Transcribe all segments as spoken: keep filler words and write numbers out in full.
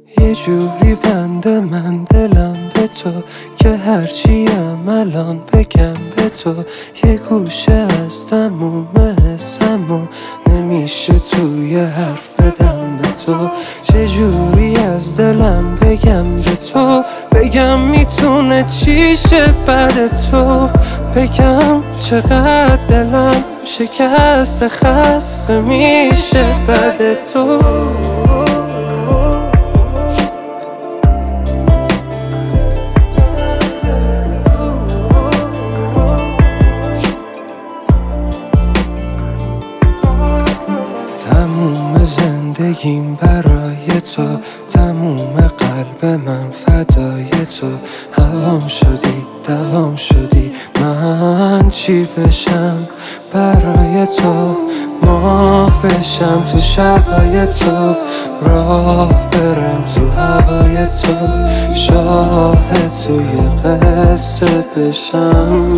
یه جوری بنده من دلم به تو که هرچیم الان بگم به تو یه گوشه از تموم حسمو نمیشه توی حرف بدم به تو. چجوری از دلم بگم به تو، بگم میتونه چی شه بعد تو، بگم چقدر دلم شکست خسته میشه بعد تو. تموم زندگیم برای تو، تموم قلب من فدای تو. هوام شدی، دوام شدی، من چی بشم برای تو؟ ماه بشم تو شبای تو، راه برم تو هوای تو، شاهد توی قصه بشم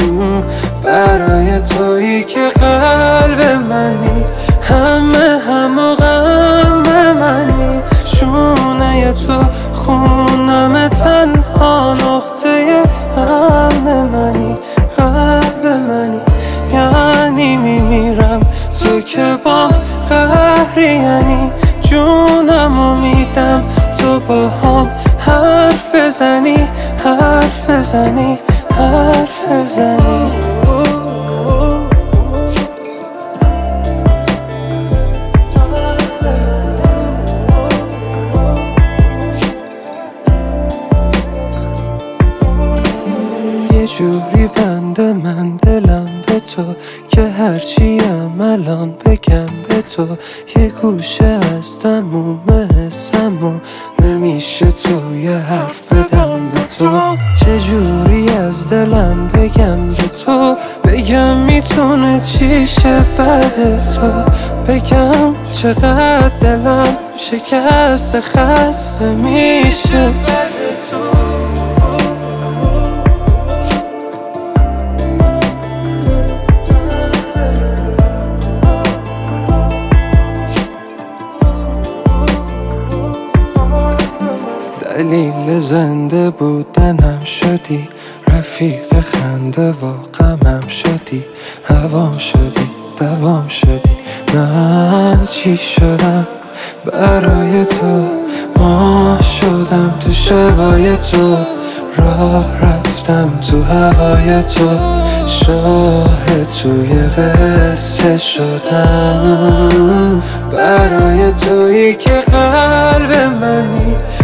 برای تویی که قلب منی، همه هم و غم منی، شونه تو خونم تنها نقطه امن منی، قلب منی، یعنی میمیرم تو که با قهری، یعنی جونمو میدم تو با هم حرف بزنی، حرف بزنی، حرف بزنی. یه جوری بنده من دلم به تو که هرچیم الان بگم به تو یه گوشه از تموم حسمو نمیشه توی حرف بدم به تو. چجوری از دلم بگم به تو، بگم میتونه چی شه بعد تو، بگم چقدر دلم شکست خسته میشه بعد تو. دلیل زنده بودنم شدی، رفیق خنده و غمم شدی، هوام شدی، دوام شدی، من چی شدم برای تو؟ ماه شدم تو شبای تو، راه رفتم تو هوای تو، شاهد توی قصه شدم برای تویی که قلب منی،